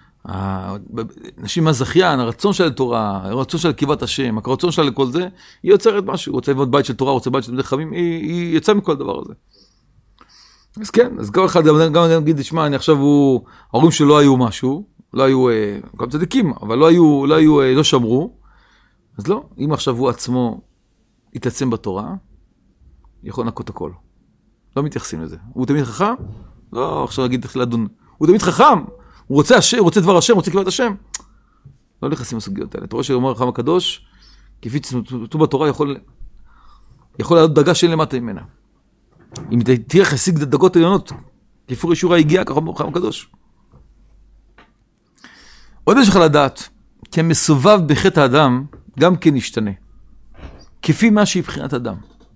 נשים מהזכיין, הרצון שלה לתורה, הרצון שלה לקיבת השם, הרצון שלה לכל זה, היא יוצרת משהו, רוצה לבנות בית של תורה, רוצה בית של תלמידי חכמים, היא, היא יצאה מכל הדבר הזה. אז כן, אז כל אחד, גם אני אגיד, תשמע, אני עכשיו הוא, ההורים שלו היו משהו, לא היו, גם צדיקים, אבל לא היו, לא היו, לא שמרו, אז לא, אם עכשיו הוא עצמו יתעצם בתורה, יכול לנקות הכל. לא מתייחסים לזה. הוא תמיד חכם? לא, עכשיו נגיד, תחיל לדון. הוא תמיד חכם. הוא רוצה השם, הוא רוצה דבר השם, הוא רוצה קיבת השם. לא נכנסים לסוגיות האלה. אתה רואה שאומר החם הקדוש, כפי צמתו בתורה יכול, יכול לעלות דרגה שאין למטה ממנה. אם תהיה חסיג דרגות עליונות, כפי רשורה הגיעה, ככה אומר החם הקדוש. עוד יש לך לדעת, כי המסובב בחטא האדם, גם כן ישתנה. כפי מה שהיא בחינת אדם.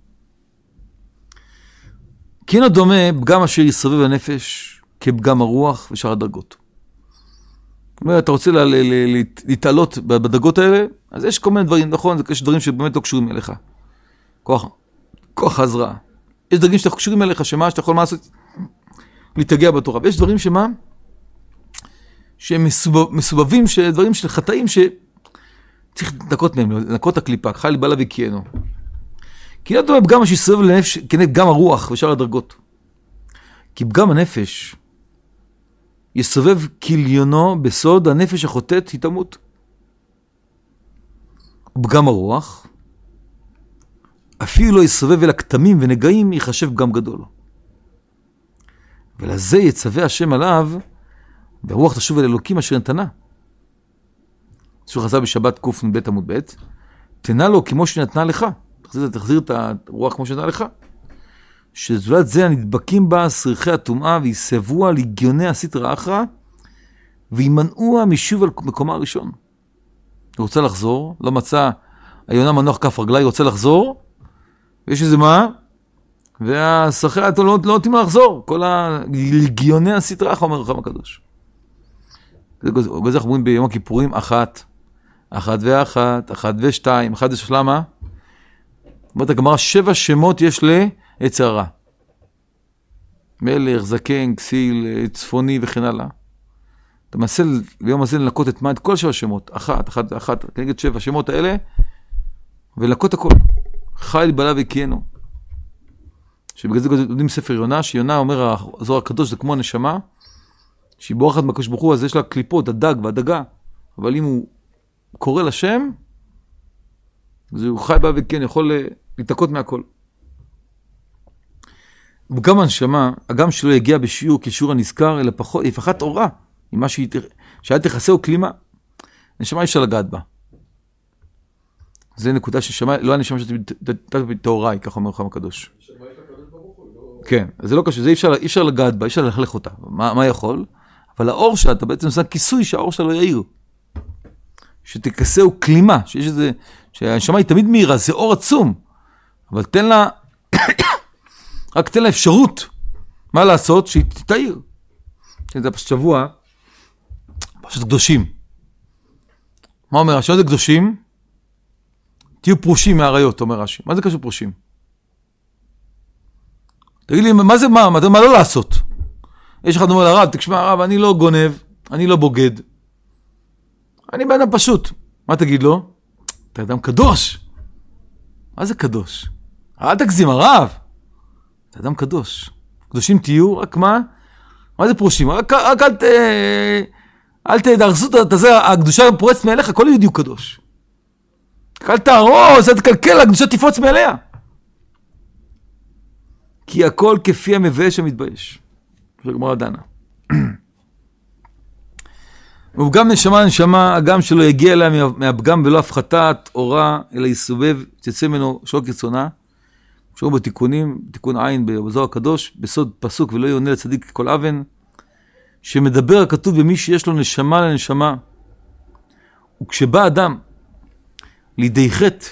כי אינו דומה פגם אשר יסובב הנפש, כפגם הרוח ושאר הדרגות. זאת אומרת, אתה רוצה להתעלות בדרגות האלה, אז יש כל מיני דברים, נכון? יש דברים שבאמת לא קשורים אליך. כוח, כוח ההזרעה. יש דרגים שאתה קשורים אליך, שמה שאתה יכול לעשות, להתגע בתורה. ויש דברים שמה, שהם מסובבים, דברים של חטאים שצריך לנקות מהם, לנקות את הקליפה, חייל בלה וקיינו. כי לא דומה פגם אשר יסובב לנפש, כנגד גם הרוח ושאר הדרגות. כי פגם הנפש יסובב כליונו בסוד הנפש החוטאת היא תמות. פגם הרוח אפילו לא יסובב אל הכתמים ונגעים יחשב פגם גדול. ולזה יצווה השם עליו והרוח תשוב אל אלוקים אשר נתנה. שוב חזר בשבת קנ"ב עמוד ב' תנה לו כמו שנתנה לך. תחזיר, תחזיר את הרוח כמו שנתנה לך. שזולת זה הנדבקים בה שריחי הטומאה ויסבוה לגיוני הסטרא אחרא וימנעוה משוב על מקומה הראשון. הוא רוצה לחזור, לא מצא היונה מנוח כף רגלי, הוא רוצה לחזור, ויש איזה מה? והשכר לא, לא נותנים לו לחזור. כל הלגיוני הסטרה, איך אומר רוחם הקדוש. בזה אנחנו אומרים ביום הכיפורים, אחת, אחת ואחת, אחת ושתיים, אחת ושלוש, למה? אומרת הגמרא, שבע שמות יש ליצר הרע. מלך, זקן, כסיל, צפוני וכן הלאה. אתה מנסה ביום הזה לנקות את מה? את כל שבע שמות. אחת, אחת, אחת, כנגד שבע שמות האלה, ולנקות הכל. חי בלה וקיינו. שבגלל זה יודעים ספר יונה, שיונה אומר, הזוהר הקדוש זה כמו הנשמה, שהיא בורחת מהקדוש ברוך הוא, אז יש לה קליפות, הדג והדגה. אבל אם הוא קורא לשם, אז הוא חי בלה וקיינו, יכול להתעקות מהכל. וגם הנשמה, הגם שלא יגיע בשיעור כשיעור הנזכר, אלא פחות, יפחת אורה, עם מה שאל תכסה או כלימה. נשמה אפשר לגעת בה. זה נקודה ששמה, לא הנשמה שתתת בתאוריי, כך אומר רוחם הקדוש. כן, זה לא קשה, זה אי אפשר, אי אפשר לגעת בה, אי אפשר להחלך אותה. מה, מה יכול? אבל האור שלה, אתה בעצם עושה כיסוי שהאור שלה לא יאיר. שתכסה או כלימה, שיש איזה, שהנשמה היא תמיד מהירה, זה אור עצום. אבל תן לה, רק תן לה אפשרות. מה לעשות? שהיא תתאיר. זה פשוט שבוע, פשוט קדושים. מה אומר רש"י? מה זה קדושים? תהיו פרושים מהעריות, אומר רש"י. מה זה קשור פרושים? תגיד לי, מה זה מה? מה, מה לא לעשות? יש אחד אומר לרב, תקשמע הרב, אני לא גונב, אני לא בוגד. אני בן אדם פשוט. מה תגיד לו? אתה אדם קדוש. מה זה קדוש? אל תגזים הרב. אתה אדם קדוש. קדושים תהיו, רק מה? מה זה פרושים? רק, רק אל ת... אל תדרסו את זה, הקדושה פורץ מאליך, כל יהודי הוא קדוש. אל תהרוס, אל תקלקל, הקדושה תפרוץ מאליה. כי הכל כפי המבייש המתבייש. זה גמרא דנה. וגם נשמה נשמה, הגם שלא יגיע אליה מהפגם ולא הפחתת אורה, אלא יסובב, תצא ממנו שלא כרצונה. קשור בתיקונים, תיקון עין בזוהר הקדוש, בסוד פסוק ולא יעונה לצדיק כל אבן, שמדבר הכתוב במי שיש לו נשמה לנשמה. וכשבא אדם לידי חטא,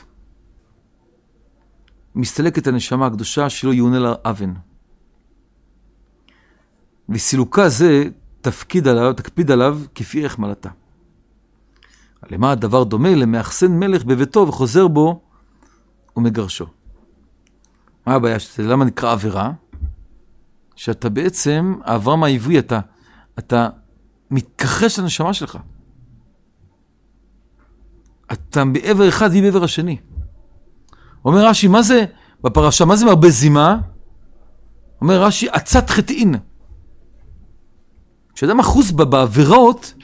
מסתלקת הנשמה הקדושה שלא יעונה לאבן. וסילוקה זה תפקיד עליו, תקפיד עליו כפי איך מלאתה. למה הדבר דומה? למאחסן מלך בביתו וחוזר בו ומגרשו. מה הבעיה? שזה למה נקרא עבירה? שאתה בעצם, העברה מהעברי, אתה, אתה מתכחש לנשמה שלך. אתה בעבר אחד היא בעבר השני. אומר רש"י, מה זה בפרשה? מה זה מרבה זימה? אומר רש"י, עצת חטאין. כשאדם אחוז בה בעבירות,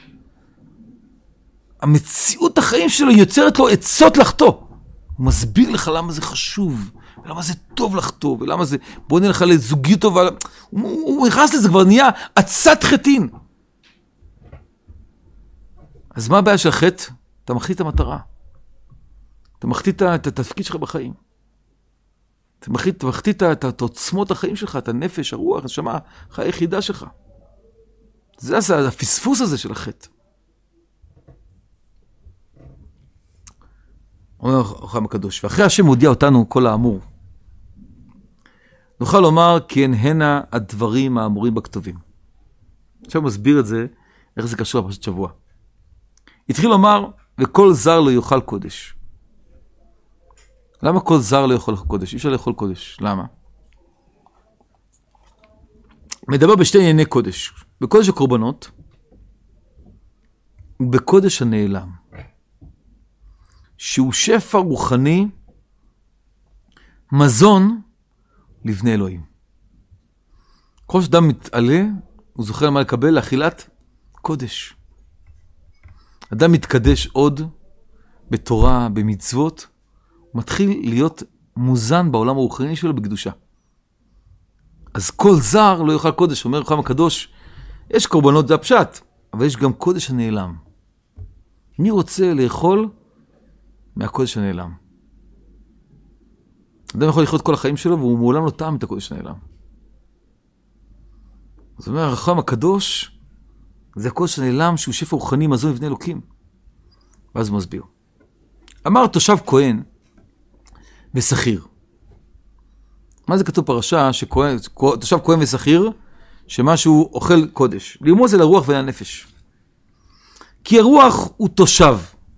המציאות החיים שלו יוצרת לו עצות לחטוא. הוא מסביר לך למה זה חשוב, ולמה זה טוב לחטוא, ולמה זה בונה לך לזוגיות טובה. הוא, הוא נכנס לזה, כבר נהיה עצת חטאין. אז מה הבעיה של החטא? אתה מחטיא את המטרה. אתה מחטיא את התפקיד שלך בחיים. אתה מחטיא את עוצמות החיים שלך, את הנפש, הרוח, הנשמה, החיים היחידה שלך. זה הפספוס הזה של החטא. אומר רוחם הקדוש, ואחרי השם הודיע אותנו כל האמור, נוכל לומר כי הן הנה הדברים האמורים בכתובים. עכשיו מסביר את זה, איך זה קשור לפרשת שבוע. התחיל לומר, וכל זר לא יאכל קודש. למה כל זר לא יאכל קודש? אי אפשר לאכול קודש. למה? מדבר בשתי ענייני קודש. בקודש הקורבנות, ובקודש הנעלם. שהוא שפע רוחני, מזון לבני אלוהים. כל שאדם מתעלה, הוא זוכר מה לקבל לאכילת קודש. אדם מתקדש עוד בתורה, במצוות, הוא מתחיל להיות מוזן בעולם הרוחני שלו בקדושה. אז כל זר לא יאכל קודש, אומר רוחם הקדוש, יש קורבנות, זה הפשט, אבל יש גם קודש הנעלם. מי רוצה לאכול מהקודש הנעלם? אדם יכול לחיות כל החיים שלו, והוא מעולם לא טעם את הקודש הנעלם. זאת אומרת, רוחם הקדוש, זה הקודש הנעלם שהוא שפע רוחני, מזון לבני אלוקים. ואז הוא מסביר. אמר תושב כהן ושכיר. מה זה כתוב פרשה שתושב כהן ושכיר, שמשהו אוכל קודש? לרמוז אל הרוח ולנפש. כי הרוח הוא תושב.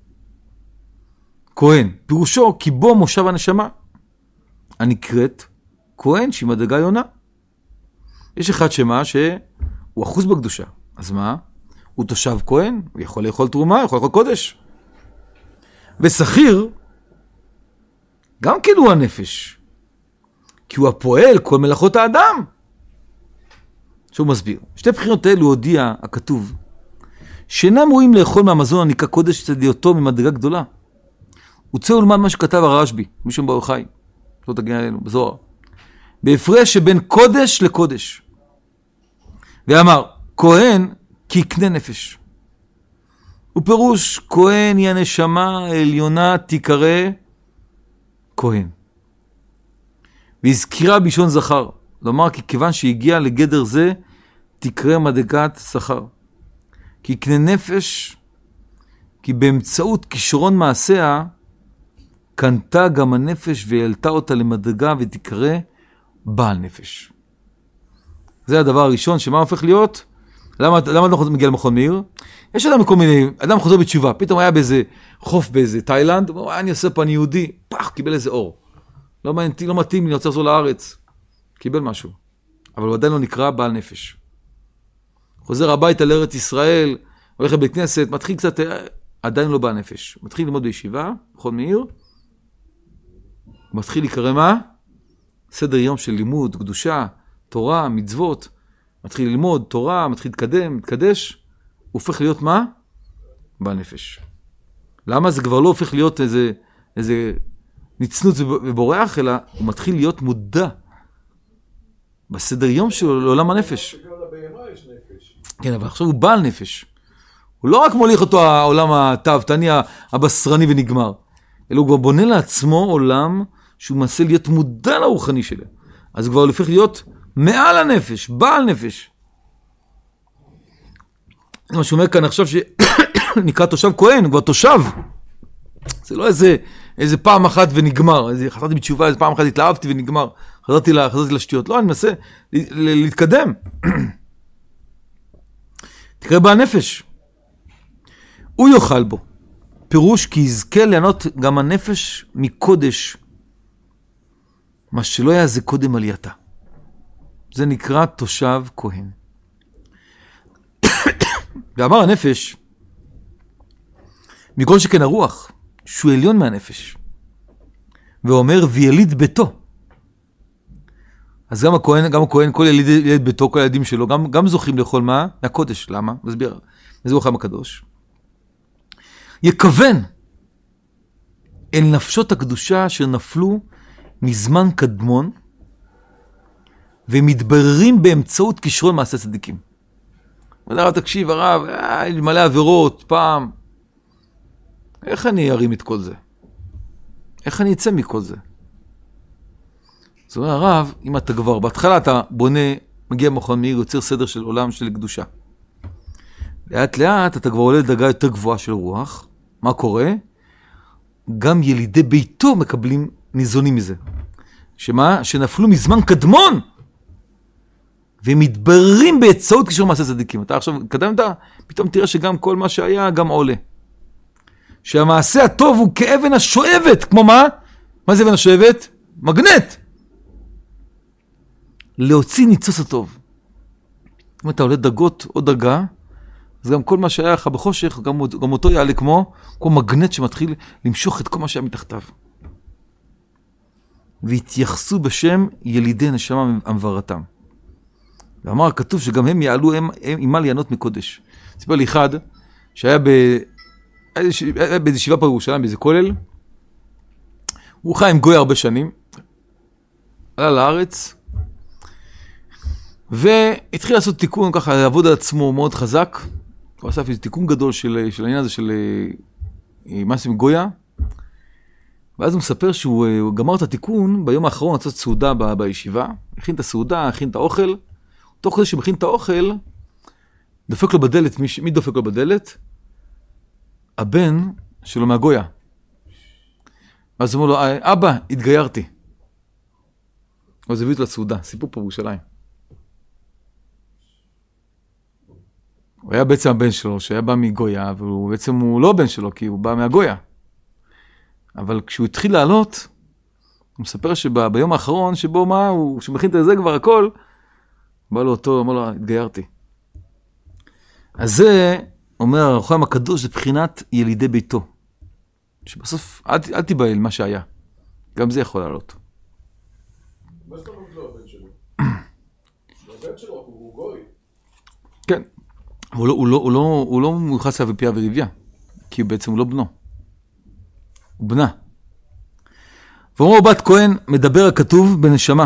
כהן, פירושו כי בו מושב הנשמה. הנקראת כהן שהיא מדרגה עליונה. יש אחד שמה שהוא אחוז בקדושה. אז מה? הוא תושב כהן, הוא יכול לאכול תרומה, הוא יכול לאכול קודש. ושכיר, גם כן הוא הנפש. כי הוא הפועל כל מלאכות האדם. שהוא מסביר. שתי בחינות האלו הודיע הכתוב, שאינם רואים לאכול מהמזון הנקרא קודש אצל היותו ממדרגה גדולה. הוא צא ולמד מה שכתב הרשב"י, משום ברוך חי, לא תגיע אלינו, בזוהר. בהפרש שבין קודש לקודש. ואמר, כהן כי יקנה נפש. ופירוש, כהן היא הנשמה העליונה תיקרא כהן. והזכירה בישון זכר. לומר, כי כיוון שהגיע לגדר זה, תקרא מדרגת שכר. כי יקנה נפש, כי באמצעות כישרון מעשיה, קנתה גם הנפש והעלתה אותה למדרגה ותקרא בעל נפש. זה הדבר הראשון, שמה הופך להיות? למה, למה אדם מגיע למכון מאיר? יש אדם מכל מיני, אדם חוזר בתשובה, פתאום היה באיזה חוף באיזה תאילנד, הוא אומר, אני עושה פה, אני יהודי, פח, קיבל איזה אור. לא, לא מתאים, אני רוצה לחזור לארץ. קיבל משהו. אבל הוא עדיין לא נקרא בעל נפש. חוזר הביתה לארץ ישראל, הולך לבית כנסת, מתחיל קצת, עדיין לא בעל נפש. מתחיל ללמוד בישיבה, מכון מאיר, מתחיל לקרוא מה? סדר יום של לימוד, קדושה, תורה, מצוות, מתחיל ללמוד תורה, מתחיל להתקדם, מתקדש, הוא הופך להיות מה? בעל נפש. למה? זה כבר לא הופך להיות איזה, איזה נצנות ובורח, אלא הוא מתחיל להיות מודע בסדר יום שלו לעולם הנפש. כן, אבל עכשיו הוא בעל נפש. הוא לא רק מוליך אותו העולם התאוותני, הבשרני ונגמר, אלא הוא כבר בונה לעצמו עולם שהוא מנסה להיות מודע לרוחני שלו. אז הוא כבר הופך להיות מעל הנפש, בעל נפש. מה שאומר כאן עכשיו שנקרא תושב כהן, הוא כבר תושב. זה לא איזה, איזה פעם אחת ונגמר, איזה, חזרתי בתשובה, איזה פעם אחת התלהבתי ונגמר, חזרתי, לה, חזרתי לשטויות. לא, אני מנסה להתקדם. תקרא בעל נפש. הוא יאכל בו. פירוש כי יזכה לענות גם הנפש מקודש, מה שלא היה זה קודם עלייתה. זה נקרא תושב כהן. ואמר הנפש, מכל שכן הרוח, שהוא עליון מהנפש. ואומר, ויליד ביתו. אז גם הכהן, גם הכהן, כל יליד, יליד ביתו, כל הילדים שלו, גם, גם זוכים לאכול מה? מהקודש. למה? מסביר. זה רוחם הקדוש. יכוון אל נפשות הקדושה אשר נפלו מזמן קדמון, ומתבררים באמצעות כישרון מעשה צדיקים. אומר הרב, תקשיב, הרב, אה, מלא עבירות, פעם. איך אני ארים את כל זה? איך אני אצא מכל זה? זאת אומרת, הרב, אם אתה כבר, בהתחלה אתה בונה, מגיע מכון מאיר, יוצר סדר של עולם של קדושה. לאט לאט אתה כבר עולה לדרגה יותר גבוהה של רוח. מה קורה? גם ילידי ביתו מקבלים ניזונים מזה. שמה? שנפלו מזמן קדמון. והם מתבררים באמצעות קישור מעשה צדיקים. אתה עכשיו קדמת, פתאום תראה שגם כל מה שהיה גם עולה. שהמעשה הטוב הוא כאבן השואבת, כמו מה? מה זה אבן השואבת? מגנט. להוציא ניצוץ הטוב. אם אתה עולה דרגות או דרגה, אז גם כל מה שהיה לך בחושך, גם, גם אותו יעלה כמו, כמו מגנט שמתחיל למשוך את כל מה שהיה מתחתיו. והתייחסו בשם ילידי נשמה המברתם. ואמר הכתוב שגם הם יעלו הם, הם, עם מה ליהנות מקודש. סיפר לי אחד שהיה ב... באיזה ישיבה פה בירושלים, באיזה כולל. הוא חי עם גוי הרבה שנים. עלה לארץ. והתחיל לעשות תיקון, ככה לעבוד על עצמו מאוד חזק. הוא עשה איזה תיקון גדול של, של העניין הזה של משהו עם גויה. ואז הוא מספר שהוא גמר את התיקון, ביום האחרון עצת סעודה ב, בישיבה. הכין את הסעודה, הכין את האוכל. תוך כדי שמכין את האוכל, דופק לו בדלת, מי, מי דופק לו בדלת? הבן שלו מהגויה. אז הוא אומר לו, אבא, התגיירתי. אז הביא אותו לסעודה, סיפור פה בירושלים. הוא היה בעצם הבן שלו, שהיה בא מגויה, והוא בעצם הוא לא בן שלו, כי הוא בא מהגויה. אבל כשהוא התחיל לעלות, הוא מספר שביום האחרון, שבו מה, הוא, כשמכין את זה כבר הכל, בא לו אותו, אמר לו, התגיירתי. אז זה, אומר הרוחם הקדוש, זה בחינת ילידי ביתו. שבסוף, אל, אל תיבהל מה שהיה. גם זה יכול לעלות. מה זאת אומרת לא הבן שלו? הבן שלו, הוא גוי. כן. הוא לא, הוא לא, הוא לא, הוא לא מיוחס אליו בפיה וריביה, כי בעצם הוא לא בנו. הוא בנה. ואומרו בת כהן מדבר הכתוב בנשמה,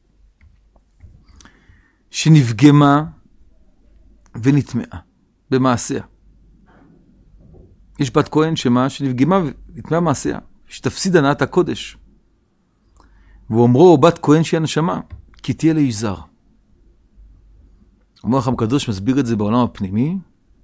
שנפגמה ונטמעה במעשיה. יש בת כהן שמה שנפגמה ונטמעה מעשיה, שתפסיד הנאת הקודש. ואומרו בת כהן שהיא הנשמה, כי תהיה לאיש זר. אומר החם הקדוש מסביר את זה בעולם הפנימי.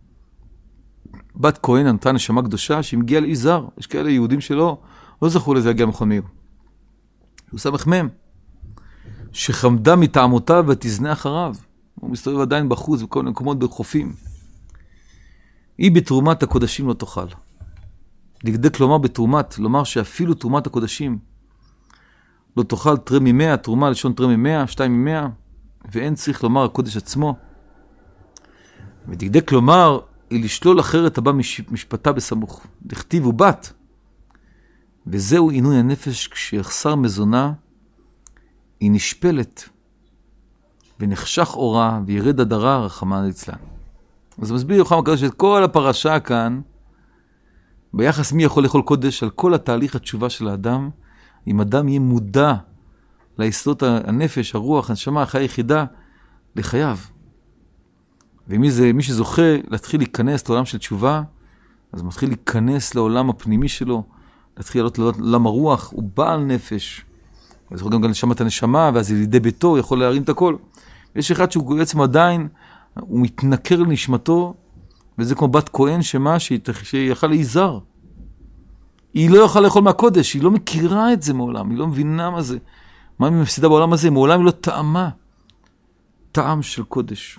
בת כהן נתנה נשמה קדושה שמגיעה לאיש זר. יש כאלה יהודים שלא לא זכו לזה להגיע מחמיר. הוא סמך מם. שחמדה מטעמותיו ותזנה אחריו. הוא מסתובב עדיין בחוץ בכל מיני מקומות בחופים. היא בתרומת הקודשים לא תאכל. דקדק לומר בתרומת, לומר שאפילו תרומת הקודשים לא תאכל תרי ממאה, תרומה לשון תרי ממאה, שתיים ממאה, ואין צריך לומר הקודש עצמו. ודקדק לומר, היא לשלול אחרת הבא משפטה בסמוך. דכתיב הוא בת. וזהו עינוי הנפש כשיחסר מזונה, היא נשפלת, ונחשך אורה, וירד הדרה רחמנא ליצלן. אז מסביר יוחנן הקדוש את כל הפרשה כאן, ביחס מי יכול לאכול קודש, על כל התהליך התשובה של האדם, אם אדם יהיה מודע ליסודות הנפש, הרוח, הנשמה, החיה היחידה, לחייו. ומי זה, מי שזוכה להתחיל להיכנס לעולם של תשובה, אז הוא מתחיל להיכנס לעולם הפנימי שלו, להתחיל לעלות לעולם הרוח, הוא בעל נפש. אז הוא גם גם לשם את הנשמה, ואז לידי ביתו, הוא יכול להרים את הכל. יש אחד שהוא בעצם עדיין, הוא מתנכר לנשמתו, וזה כמו בת כהן שמה, שיכל להיזר. היא לא יכולה לאכול מהקודש, היא לא מכירה את זה מעולם, היא לא מבינה מה זה. מה היא מפסידה בעולם הזה? מעולם היא לא טעמה. טעם של קודש.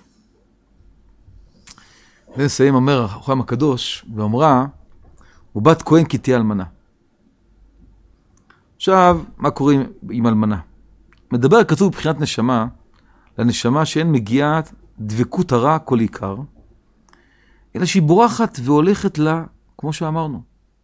ונסיים אומר החכם הקדוש, ואומרה, הוא בת כהן כי תהיה אלמנה. עכשיו, מה קורה עם, עם אלמנה? מדבר כתוב בבחינת נשמה, לנשמה שאין מגיעה דבקות הרע כל עיקר, אלא שהיא בורחת והולכת לה, כמו שאמרנו.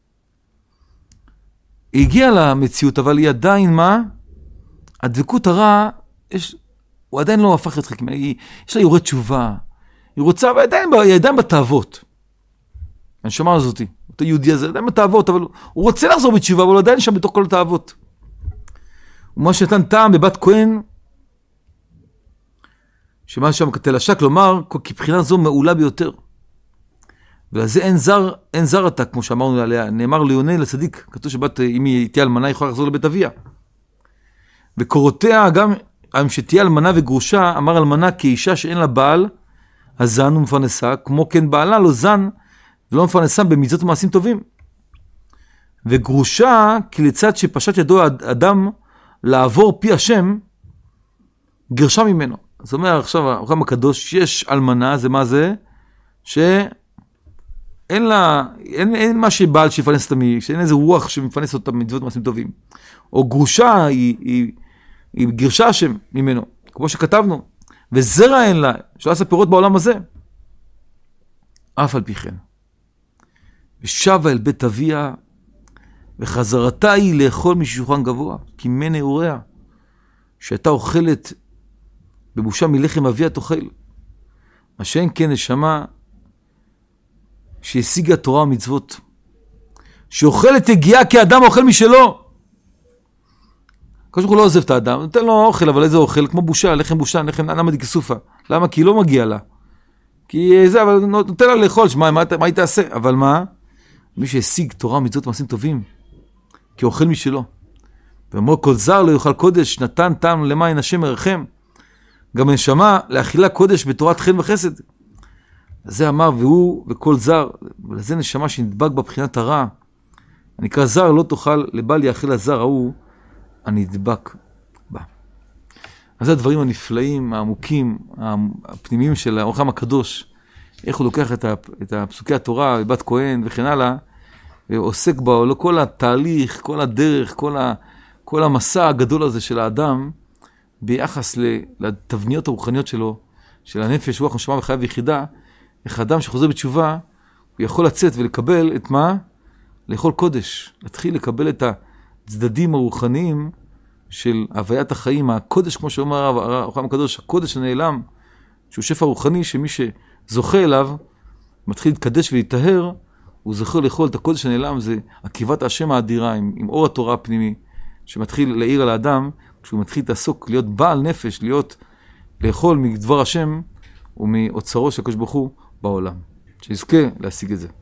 היא הגיעה למציאות, אבל היא עדיין מה? הדבקות הרע, יש, הוא עדיין לא הפך את חלק, יש לה יורד תשובה, היא רוצה, ועדיין, היא עדיין בתאוות. הנשמה הזאתי, אותו יהודי הזה, עדיין בתאוות, אבל הוא רוצה לחזור בתשובה, אבל הוא עדיין שם בתוך כל התאוות. ומה שנתן טעם בבת כהן, שמה שם כתלשה, כלומר, כי בחינה זו מעולה ביותר. ולזה אין זר, אין זר אתה, כמו שאמרנו עליה, נאמר ליוני לצדיק, כתוב שבת, אם היא תהיה אלמנה, היא יכולה לחזור לבית אביה. וקורותיה, גם אם שתהיה אלמנה וגרושה, אמר אלמנה כאישה שאין לה בעל, הזן ומפרנסה, כמו כן בעלה לא זן, ולא מפרנסה במצוות ומעשים טובים. וגרושה, כי לצד שפשט ידו אדם לעבור פי השם, גרשה ממנו. זאת אומרת, עכשיו, הרוחם הקדוש, יש אלמנה, זה מה זה? שאין לה, אין, אין מה שבעל שיפרנס אותה, שאין איזה רוח שמפרנס אותה במצוות ומעשים טובים. או גרושה, היא, היא, היא גרשה השם ממנו, כמו שכתבנו. וזרע אין לה, שלא עשה פירות בעולם הזה. אף על פי כן. ושבה אל בית אביה, וחזרתה היא לאכול משולחן גבוה, כי מנה הוריה, שהייתה אוכלת בבושה מלחם אביה תאכל. מה שאין כן נשמה, שהשיגה תורה ומצוות, שאוכלת הגיעה כאדם אוכל משלו. כשהוא לא עוזב את האדם, נותן לו אוכל, אבל איזה אוכל? כמו בושה, לחם בושה, לחם למה דקסופה. למה? כי היא לא מגיעה לה. כי זה, אבל נותן לה לאכול, שמה, מה, מה היא תעשה? אבל מה? מי שהשיג תורה ומצוות מעשים טובים, כי אוכל משלו. ואמרו, כל זר לא יאכל קודש, נתן טעם למען השם ירחם. גם הנשמה לאכילה קודש בתורת חן וחסד. זה אמר, והוא וכל זר, ולזה נשמה שנדבק בבחינת הרע. הנקרא זר לא תאכל לבל יאכיל הזר ההוא, הנדבק בה. אז זה הדברים הנפלאים, העמוקים, הפנימיים של האור החיים הקדוש, איך הוא לוקח את, את הפסוקי התורה, בת כהן וכן הלאה, ועוסק בו, לא כל התהליך, כל הדרך, כל, ה, כל המסע הגדול הזה של האדם, ביחס לתבניות הרוחניות שלו, של הנפש, רוח נשמה וחיה ויחידה, איך האדם שחוזר בתשובה, הוא יכול לצאת ולקבל את מה? לאכול קודש, להתחיל לקבל את הצדדים הרוחניים של הוויית החיים, הקודש, כמו שאומר הרב החיים הקדוש, הקודש הנעלם, שהוא שפע רוחני, שמי שזוכה אליו, מתחיל להתקדש ולהיטהר, הוא זוכר לאכול את הקודש הנעלם, זה עקיבת השם האדירה, עם, עם אור התורה הפנימי, שמתחיל להעיר על האדם, כשהוא מתחיל לעסוק, להיות בעל נפש, להיות, לאכול מדבר השם, ומאוצרו של הקדוש ברוך הוא בעולם. שיזכה להשיג את זה.